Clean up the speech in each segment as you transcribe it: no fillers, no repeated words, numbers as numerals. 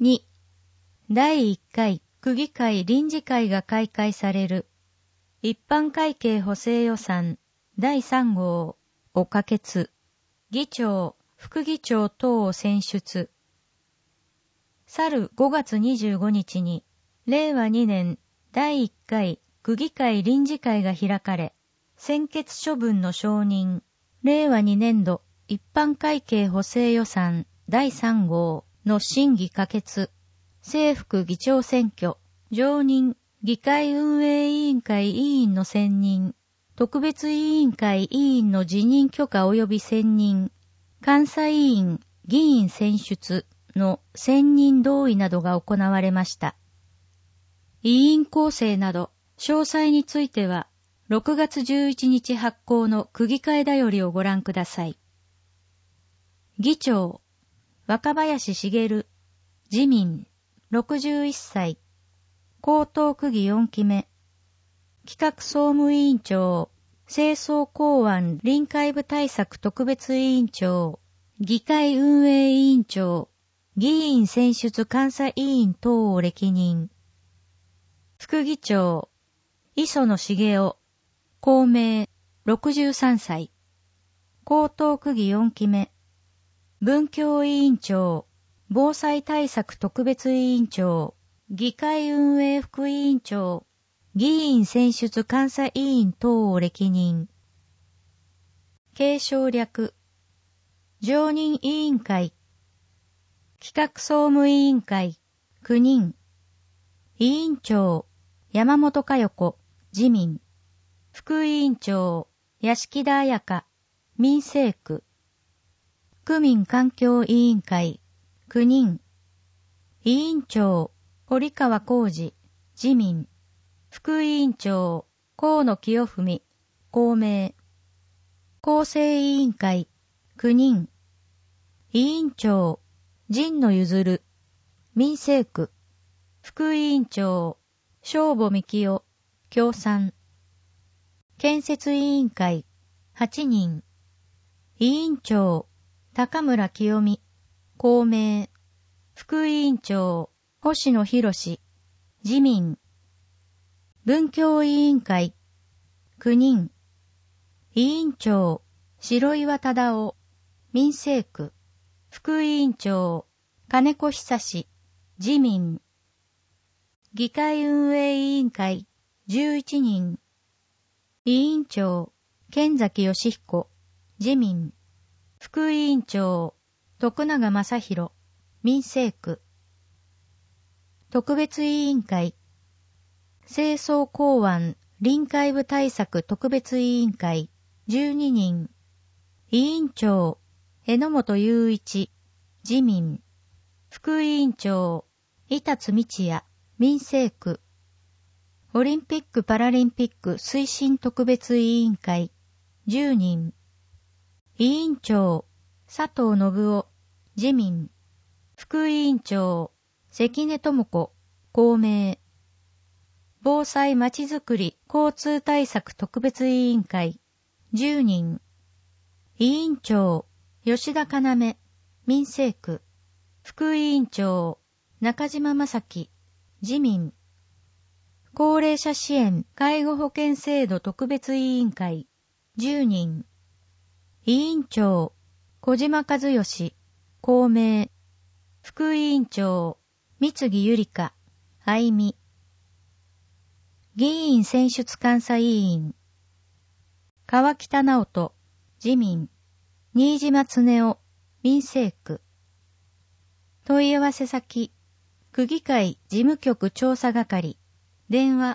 2、第1回区議会臨時会が開会される。一般会計補正予算第3号を可決。議長、副議長等を選出。去る5月25日に、令和2年第1回区議会臨時会が開かれ、専決処分の承認、令和2年度一般会計補正予算第3号の審議可決、正副議長選挙、常任議会運営委員会委員の選任、特別委員会委員の辞任許可及び選任、監査委員、議員選出の選任同意などが行われました。委員構成など、詳細については、6月11日発行の区議会だよりをご覧ください。議長、若林茂、自民、61歳。江東区議4期目。企画総務委員長、清掃公安臨海部対策特別委員長、議会運営委員長、議員選出監査委員等を歴任。副議長、磯野茂雄、公明、63歳。江東区議4期目。文教委員長、防災対策特別委員長、議会運営副委員長、議員選出監査委員等を歴任。継承略。常任委員会。企画総務委員会、9人。委員長、山本佳代子、自民。副委員長、屋敷田彩香、民政区。区民環境委員会、9人。委員長、堀川浩二、自民。副委員長、河野清文、公明。構成委員会、9人。委員長、神野譲、民政区。副委員長、正保幹夫、共産。建設委員会、8人。委員長、高村清美、公明。副委員長、星野博、自民。文教委員会、9人。委員長、白岩忠夫、民政区。副委員長、金子久志、自民。議会運営委員会、11人。委員長、剣崎義彦、自民。副委員長、徳永正弘、民政区。特別委員会。清掃公安臨海部対策特別委員会、12人。委員長、榎本雄一、自民。副委員長、板津道也、民政区。オリンピック・パラリンピック推進特別委員会、10人。委員長、佐藤信夫、自民。副委員長、関根智子、公明。防災まちづくり交通対策特別委員会、10人。委員長、吉田要、民政区。副委員長、中島正樹、自民。高齢者支援介護保険制度特別委員会、10人。委員長、小島和義、公明。副委員長、三木ゆりか、愛美。議員選出監査委員。川北直人、自民。新島恒夫、民政区。問い合わせ先、区議会事務局調査係。電話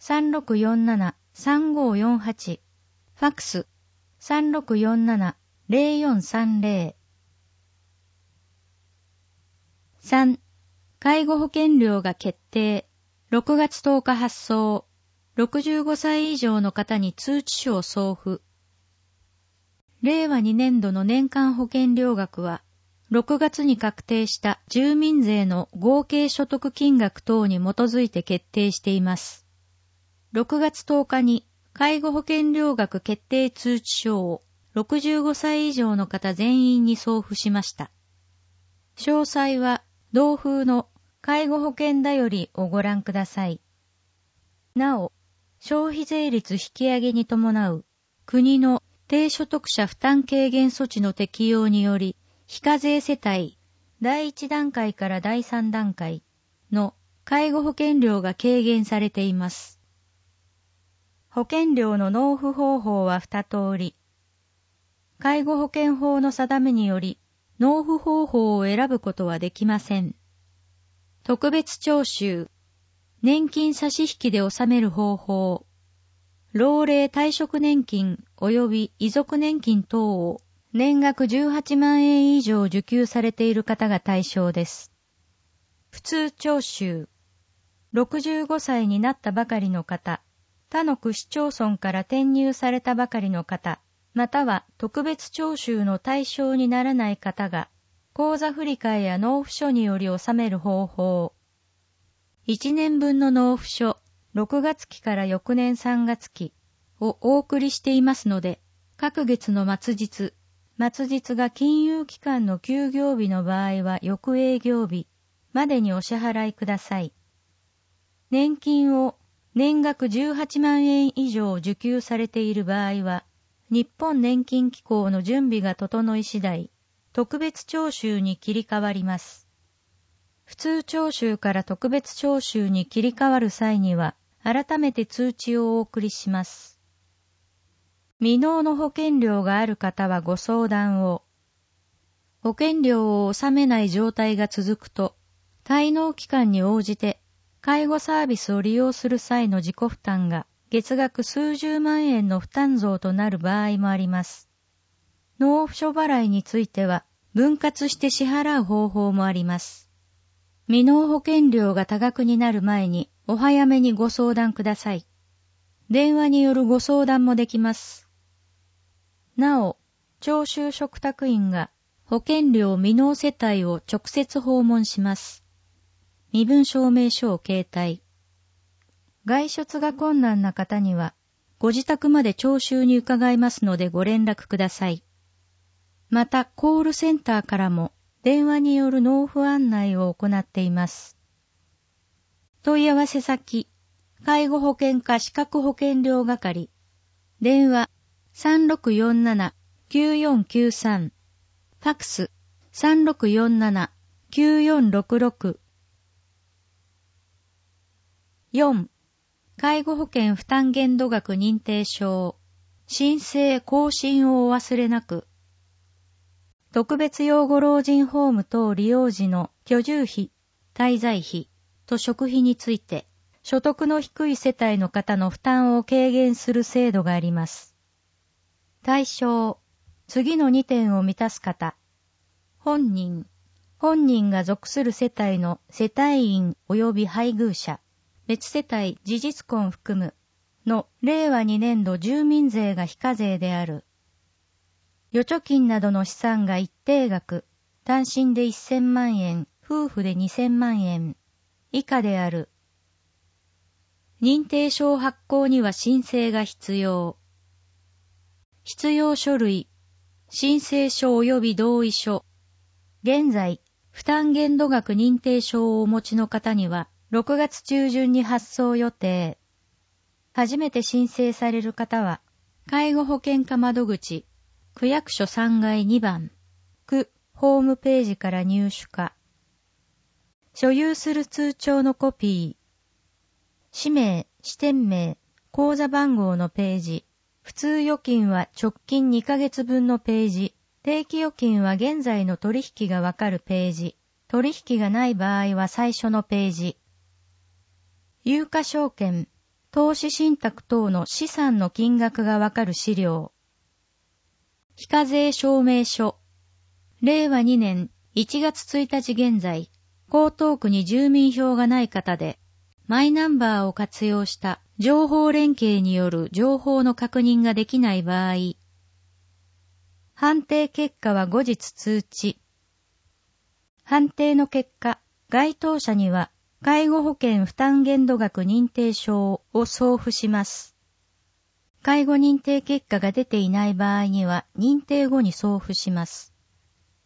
3647-3548。ファクス 3647-0430。3. 介護保険料が決定。6月10日発送。65歳以上の方に通知書を送付。令和2年度の年間保険料額は、6月に確定した住民税の合計所得金額等に基づいて決定しています。6月10日に介護保険料額決定通知書を65歳以上の方全員に送付しました。詳細は同封の介護保険だよりをご覧ください。なお、消費税率引き上げに伴う国の低所得者負担軽減措置の適用により、非課税世帯第1段階から第3段階の介護保険料が軽減されています。保険料の納付方法は2通り。介護保険法の定めにより、納付方法を選ぶことはできません。特別徴収、年金差し引きで納める方法、老齢退職年金及び遺族年金等を年額18万円以上受給されている方が対象です。普通徴収、65歳になったばかりの方、他の区市町村から転入されたばかりの方、または特別徴収の対象にならない方が、口座振替や納付書により納める方法。1年分の納付書、6月期から翌年3月期をお送りしていますので、各月の末日が金融機関の休業日の場合は翌営業日までにお支払いください。年金を年額18万円以上受給されている場合は、日本年金機構の準備が整い次第、特別徴収に切り替わります。普通徴収から特別徴収に切り替わる際には、改めて通知をお送りします。未納の保険料がある方はご相談を。保険料を納めない状態が続くと、滞納期間に応じて、介護サービスを利用する際の自己負担が月額数十万円の負担増となる場合もあります。納付書払いについては分割して支払う方法もあります。未納保険料が多額になる前にお早めにご相談ください。電話によるご相談もできます。なお、徴収嘱託員が保険料未納世帯を直接訪問します。身分証明書を携帯。外出が困難な方には、ご自宅まで徴収に伺いますのでご連絡ください。また、コールセンターからも電話による納付案内を行っています。問い合わせ先、介護保険課資格保険料係。電話、3647-9493。ファクス、3647-9466。4. 介護保険負担限度額認定証。申請更新をお忘れなく。特別養護老人ホーム等利用時の居住費、滞在費と食費について、所得の低い世帯の方の負担を軽減する制度があります。対象、次の2点を満たす方。本人が属する世帯の世帯員及び配偶者。別世帯事実婚含むの令和2年度住民税が非課税である。預貯金などの資産が一定額、単身で1000万円、夫婦で2000万円以下である。認定証発行には申請が必要。必要書類、申請書及び同意書。現在、負担限度額認定証をお持ちの方には、6月中旬に発送予定。初めて申請される方は、介護保険課窓口、区役所3階2番、区ホームページから入手か。所有する通帳のコピー、氏名、支店名、口座番号のページ、普通預金は直近2ヶ月分のページ、定期預金は現在の取引がわかるページ、取引がない場合は最初のページ、有価証券、投資信託等の資産の金額がわかる資料。非課税証明書。令和2年1月1日現在、江東区に住民票がない方で、マイナンバーを活用した情報連携による情報の確認ができない場合、判定結果は後日通知。判定の結果、該当者には、介護保険負担限度額認定証を送付します。介護認定結果が出ていない場合には認定後に送付します。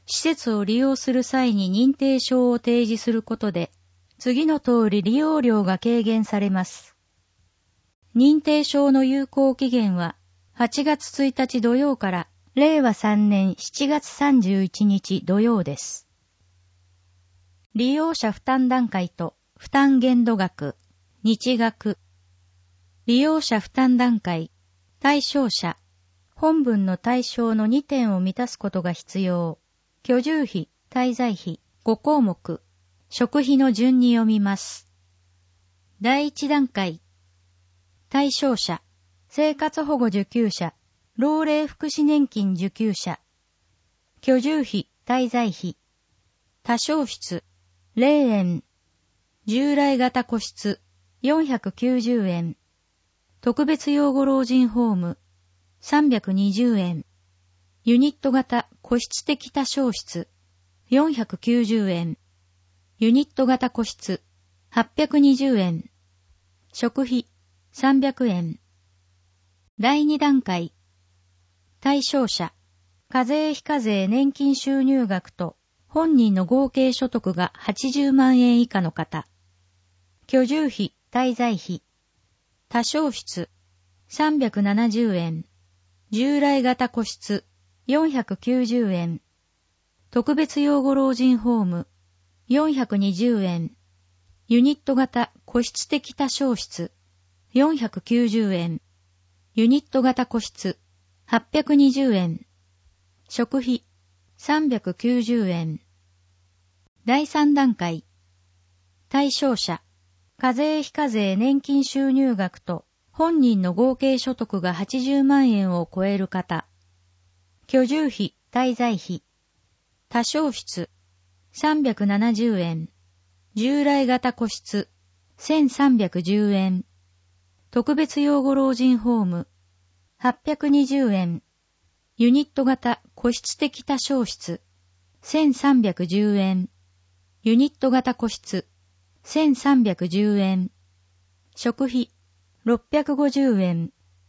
施設を利用する際に認定証を提示することで、次の通り利用料が軽減されます。認定証の有効期限は8月1日土曜から令和3年7月31日土曜です。利用者負担段階と負担限度額、日額。利用者負担段階、対象者。本文の対象の2点を満たすことが必要。居住費、滞在費、5項目。食費の順に読みます。第1段階。対象者、生活保護受給者、老齢福祉年金受給者。居住費、滞在費。多床室、0円。従来型個室、490円。特別養護老人ホーム、320円。ユニット型個室的多床室、490円。ユニット型個室、820円。食費、300円。第2段階。対象者、課税非課税年金収入額と本人の合計所得が80万円以下の方。居住費、滞在費。多床室、370円。従来型個室、490円。特別養護老人ホーム、420円。ユニット型個室的多床室、490円。ユニット型個室、820円。食費、390円。第3段階。対象者、課税非課税年金収入額と本人の合計所得が80万円を超える方。居住費、滞在費。多床室、370円。従来型個室、1310円。特別養護老人ホーム、820円。ユニット型個室的多床室、1310円。ユニット型個室、1310円。食費、650円。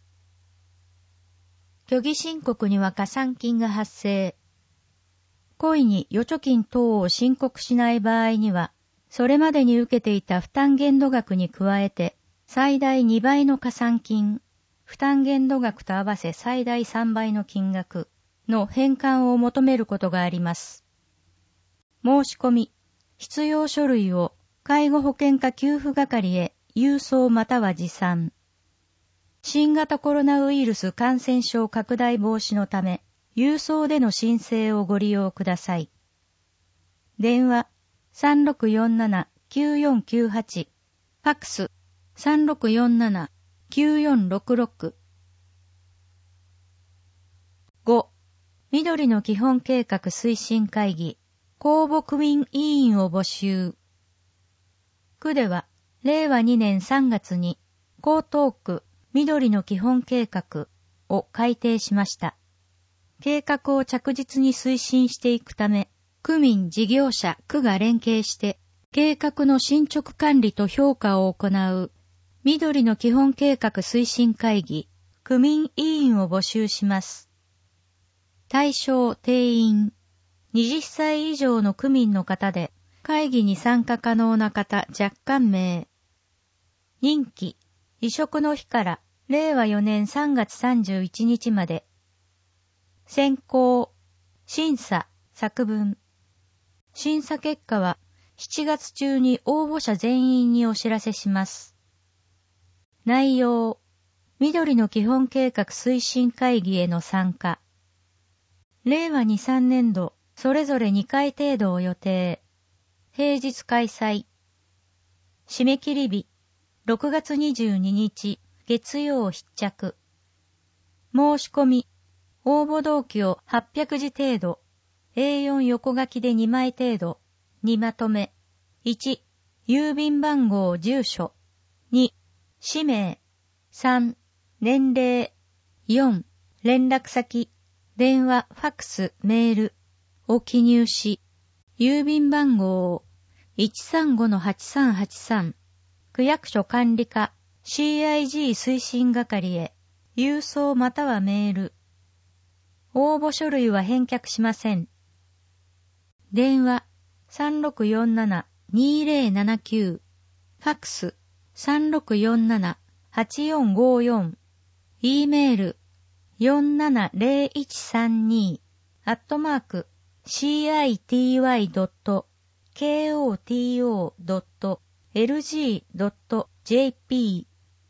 虚偽申告には加算金が発生。故意に預貯金等を申告しない場合には、それまでに受けていた負担限度額に加えて、最大2倍の加算金、負担限度額と合わせ最大3倍の金額の返還を求めることがあります。申し込み、必要書類を介護保険課給付係へ郵送または持参。新型コロナウイルス感染症拡大防止のため、郵送での申請をご利用ください。電話 3647-9498 ファックス 3647-9466 5. 緑の基本計画推進会議公募区民委員を募集。区では令和2年3月に江東区緑の基本計画を改定しました。計画を着実に推進していくため、区民事業者区が連携して計画の進捗管理と評価を行う緑の基本計画推進会議区民委員を募集します。対象定員20歳以上の区民の方で会議に参加可能な方若干名。任期移植の日から令和4年3月31日まで。選考審査作文。審査結果は7月中に応募者全員にお知らせします。内容緑の基本計画推進会議への参加。令和2、3年度それぞれ2回程度を予定。平日開催。締め切り日6月22日月曜必着。申し込み応募動機を800字程度、A4 横書きで2枚程度、にまとめ。1、郵便番号住所。2、氏名。3、年齢。4、連絡先。電話、ファックス、メールを記入し、郵便番号 135-8383 区役所管理課 CIG 推進係へ郵送またはメール。応募書類は返却しません。 電話3647-2079、ファックス3647-8454、e メール470132@cito.lg.jp。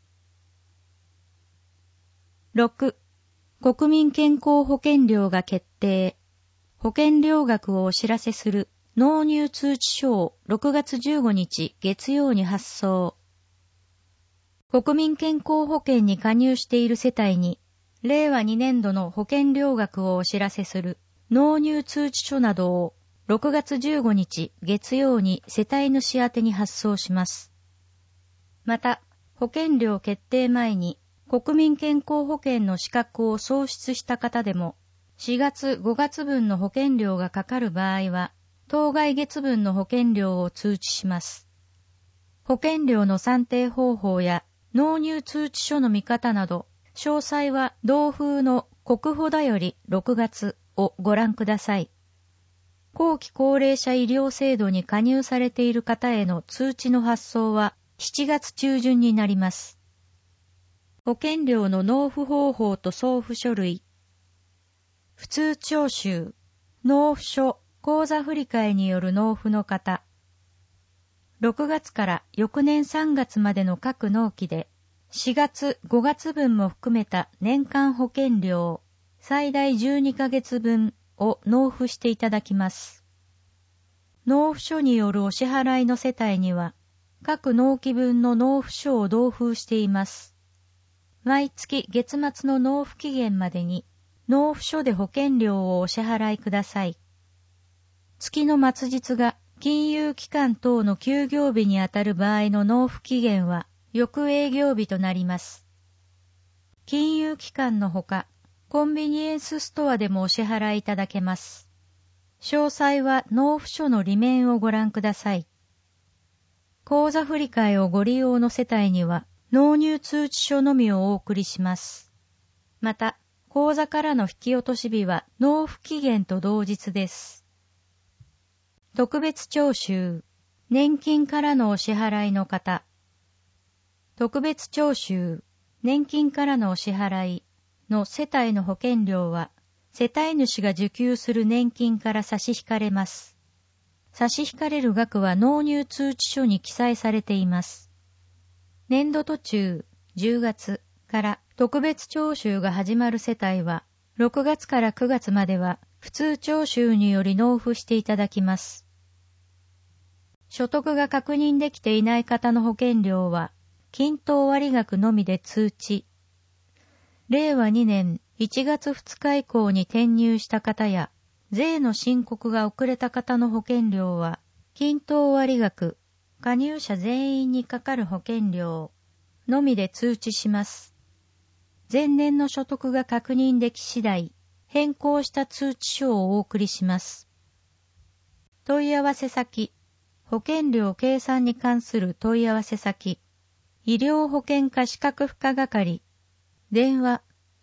6. 国民健康保険料が決定。保険料額をお知らせする納入通知書を6月15日月曜に発送。国民健康保険に加入している世帯に、令和2年度の保険料額をお知らせする納入通知書などを6月15日月曜に世帯主宛てに発送します。また、保険料決定前に国民健康保険の資格を喪失した方でも、4月5月分の保険料がかかる場合は、当該月分の保険料を通知します。保険料の算定方法や納入通知書の見方など、詳細は同封の国保だより6月をご覧ください。後期高齢者医療制度に加入されている方への通知の発送は7月中旬になります。保険料の納付方法と送付書類。普通徴収、納付書、口座振替による納付の方。6月から翌年3月までの各納期で、4月5月分も含めた年間保険料、最大12ヶ月分を納付していただきます。納付書によるお支払いの世帯には、各納期分の納付書を同封しています。毎月月末の納付期限までに、納付書で保険料をお支払いください。月の末日が金融機関等の休業日にあたる場合の納付期限は、翌営業日となります。金融機関のほか、コンビニエンスストアでもお支払いいただけます。詳細は納付書の裏面をご覧ください。口座振替をご利用の世帯には、納入通知書のみをお送りします。また、口座からの引き落とし日は納付期限と同日です。特別徴収、年金からのお支払いの方。特別徴収、年金からのお支払いの世帯の保険料は、世帯主が受給する年金から差し引かれます。差し引かれる額は納入通知書に記載されています。年度途中、10月から特別徴収が始まる世帯は、6月から9月までは普通徴収により納付していただきます。所得が確認できていない方の保険料は、均等割額のみで通知。令和2年1月2日以降に転入した方や、税の申告が遅れた方の保険料は、均等割額、加入者全員にかかる保険料のみで通知します。前年の所得が確認でき次第、変更した通知書をお送りします。問い合わせ先、保険料計算に関する問い合わせ先、医療保険課資格付加係、電話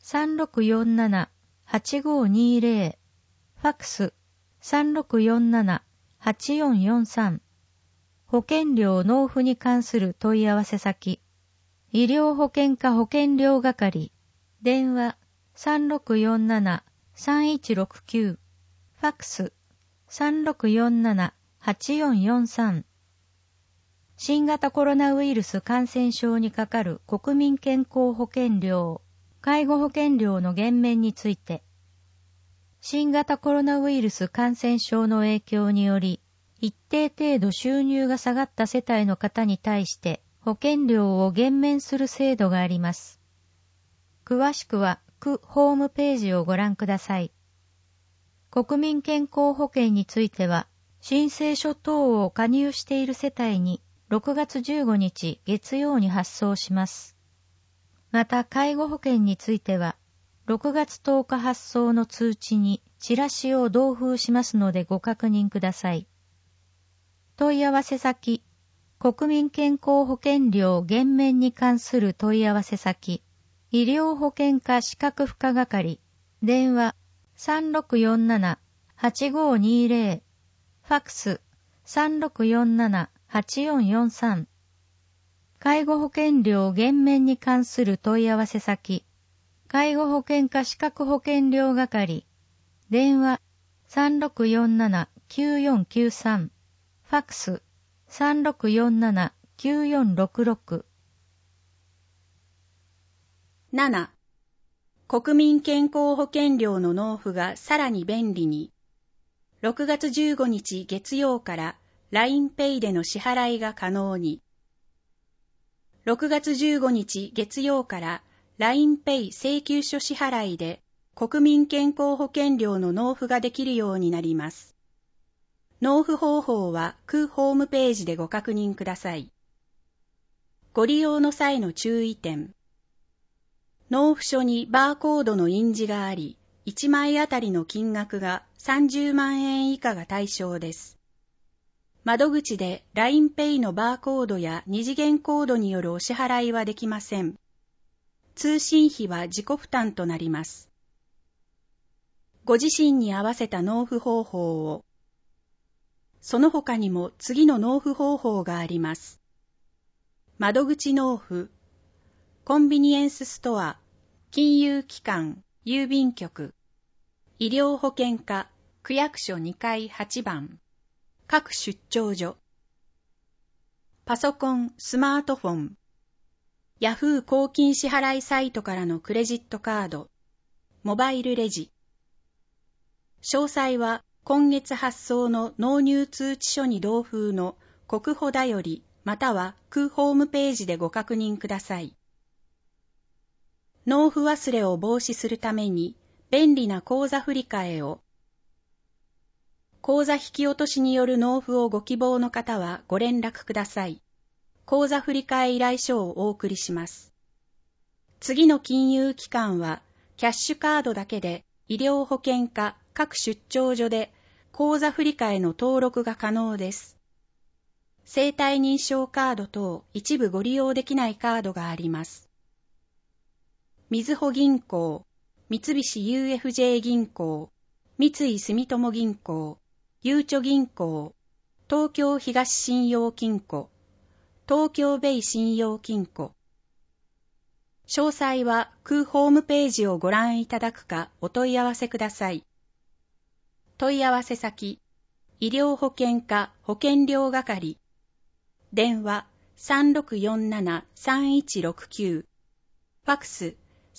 3647-8520、ファックス3647-8443、保険料納付に関する問い合わせ先、医療保険課保険料係、電話3647-3169、ファックス3647-8443。新型コロナウイルス感染症にかかる国民健康保険料、介護保険料の減免について、新型コロナウイルス感染症の影響により、一定程度収入が下がった世帯の方に対して保険料を減免する制度があります。詳しくは区ホームページをご覧ください。国民健康保険については、申請書等を加入している世帯に6月15日月曜に発送します。また介護保険については、6月10日発送の通知にチラシを同封しますのでご確認ください。問い合わせ先、国民健康保険料減免に関する問い合わせ先、医療保険課資格付加係、電話3647-8520、フファクス 3647-8443。介護保険料減免に関する問い合わせ先、介護保険課資格保険料係、電話3647-9493、ファクス 3647-9466。 7. 国民健康保険料の納付がさらに便利に。6月15日月曜から LINEPay での支払いが可能に。6月15日月曜から LINEPay 請求書支払いで国民健康保険料の納付ができるようになります。納付方法は区ホームページでご確認ください。ご利用の際の注意点。納付書にバーコードの印字があり、1枚あたりの金額が30万円以下が対象です。窓口で LINEPay のバーコードや二次元コードによるお支払いはできません。通信費は自己負担となります。ご自身に合わせた納付方法を。その他にも次の納付方法があります。窓口納付、コンビニエンスストア、金融機関、郵便局、医療保険課、区役所2階8番、各出張所、パソコン、スマートフォン、ヤフー公金支払いサイトからのクレジットカード、モバイルレジ。詳細は今月発送の納入通知書に同封の国保だよりまたは区ホームページでご確認ください。納付忘れを防止するために便利な口座振替を。口座引き落としによる納付をご希望の方はご連絡ください。口座振替依頼書をお送りします。次の金融機関はキャッシュカードだけで医療保険課各出張所で口座振替の登録が可能です。生体認証カード等一部ご利用できないカードがあります。みずほ銀行、三菱 UFJ 銀行、三井住友銀行、ゆうちょ銀行、東京東信用金庫、東京ベイ信用金庫。詳細は区ホームページをご覧いただくかお問い合わせください。問い合わせ先、医療保険課保険料係、電話3647-3169、ファクス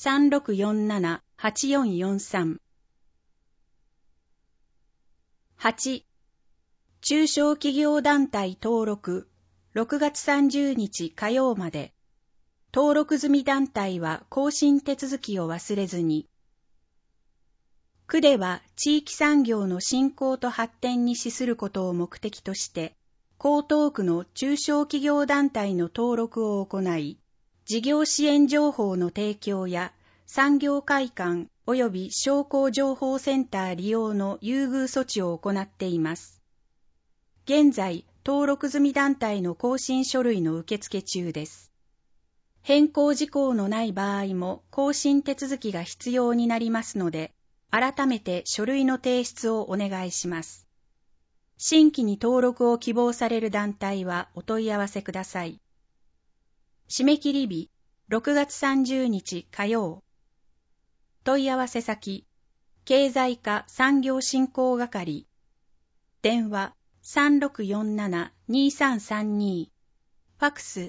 3647-8443。8. 中小企業団体登録、6月30日火曜まで。登録済み団体は更新手続きを忘れずに。区では地域産業の振興と発展に資することを目的として、江東区の中小企業団体の登録を行い、事業支援情報の提供や産業会館及び商工情報センター利用の優遇措置を行っています。現在、登録済み団体の更新書類の受付中です。変更事項のない場合も更新手続きが必要になりますので、改めて書類の提出をお願いします。新規に登録を希望される団体はお問い合わせください。締め切り日、6月30日火曜。問い合わせ先、経済課産業振興係。電話3647-2332。ファクス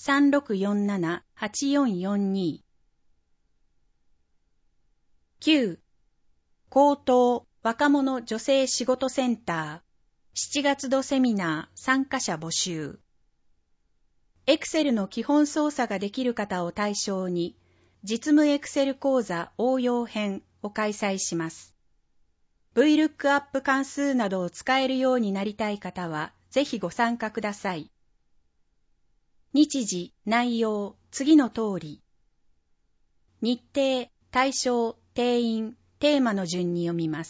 3647-8442。9. 高等若者女性仕事センター7月度セミナー参加者募集。エクセルの基本操作ができる方を対象に実務エクセル講座応用編を開催します。VLOOKUP 関数などを使えるようになりたい方はぜひご参加ください。日時、内容、次の通り。日程、対象、定員、テーマの順に読みます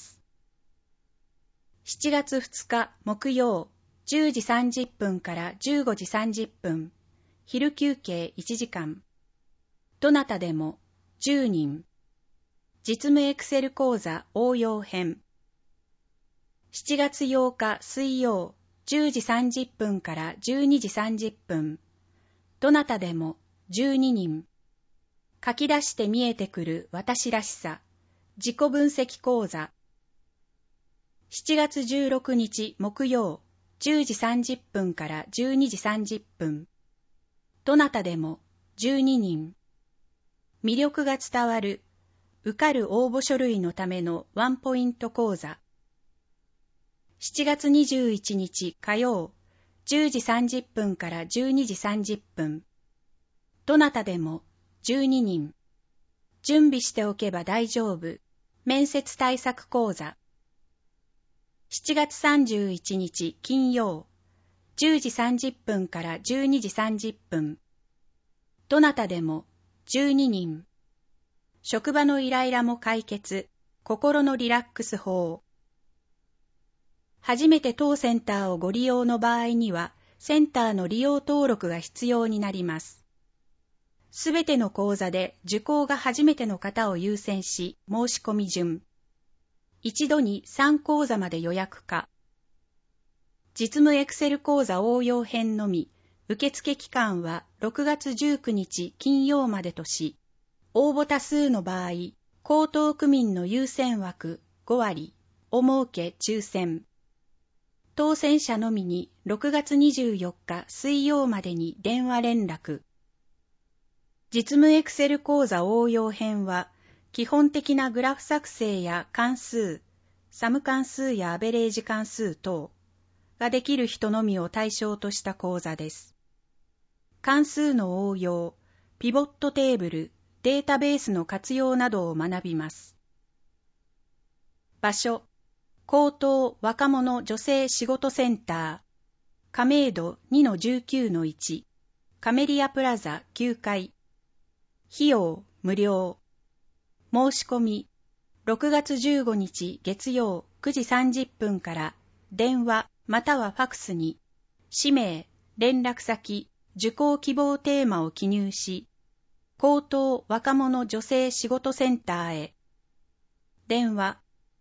。7月2日木曜、10時30分から15時30分、昼休憩1時間。どなたでも10人。実務エクセル講座応用編。 7月8日水曜10時30分から12時30分。どなたでも12人。書き出して見えてくる私らしさ。自己分析講座。7月16日木曜10時30分から12時30分。どなたでも12人。魅力が伝わる受かる応募書類のためのワンポイント講座。7月21日火曜10時30分から12時30分。どなたでも12人。準備しておけば大丈夫。面接対策講座。7月31日金曜10時30分から12時30分。どなたでも12人。職場のイライラも解決。心のリラックス法。初めて当センターをご利用の場合には、センターの利用登録が必要になります。すべての講座で受講が初めての方を優先し、申し込み順。一度に3講座まで予約可。実務エクセル講座応用編のみ、受付期間は6月19日金曜までとし、応募多数の場合、江東区民の優先枠5割を設け抽選。当選者のみに6月24日水曜までに電話連絡。実務エクセル講座応用編は、基本的なグラフ作成や関数、サム関数やアベレージ関数等ができる人のみを対象とした講座です。関数の応用、ピボットテーブル、データベースの活用などを学びます。場所、江東若者女性仕事センター、亀戸 2-19-1、カメリアプラザ9階。費用無料。申し込み、6月15日月曜9時30分から電話またはファクスに、氏名、連絡先、受講希望テーマを記入し、江東若者女性仕事センターへ。電話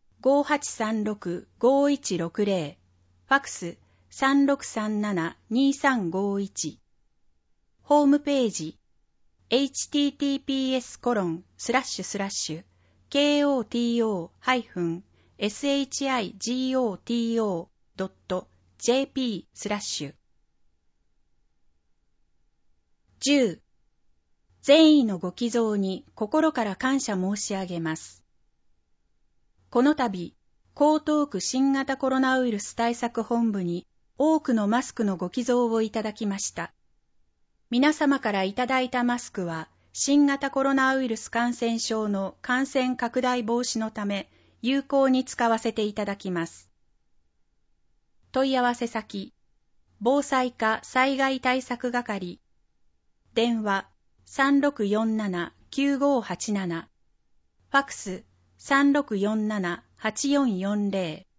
5836-5160、ファクス3637-2351。ホームページ、https://koto-shigoto.jp/。10. 善意のご寄贈に心から感謝申し上げます。この度、江東区新型コロナウイルス対策本部に多くのマスクのご寄贈をいただきました。皆様からいただいたマスクは、新型コロナウイルス感染症の感染拡大防止のため、有効に使わせていただきます。問い合わせ先、防災課災害対策係、電話3647-9587、ファクス3647-8440。